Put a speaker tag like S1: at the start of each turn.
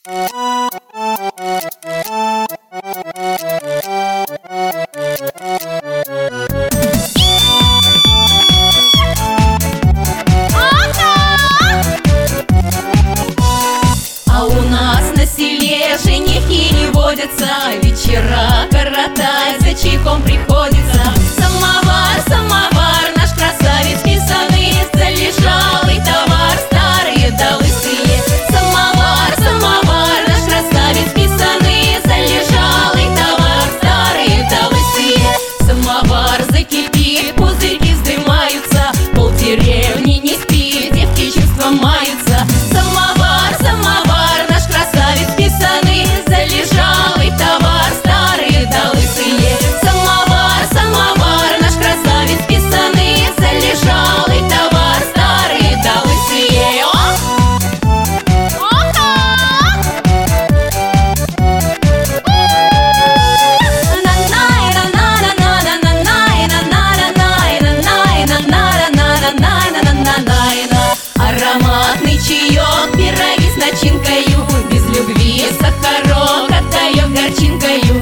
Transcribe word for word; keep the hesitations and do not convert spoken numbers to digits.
S1: Женихи не водятся, вечера коротать за чайком приходится. Самовар, самовар, наш красавец писаный, залежалый товар, старые да лысые. Самовар, самовар, наш красавец писаный, залежалый товар, старые да лысые. Самовар закипит, пузырьки вздымаются, полдеревни не спит, девки чувством маются. Самовар, самовар, наш красавец писаный, залежалый товар, старые да лысые. Самовар, самовар, наш красавец писаный, залежалый товар, старые да лысые. Ароматный чаек, пироги с начинкою, без любви сахарок отдает горчинкою.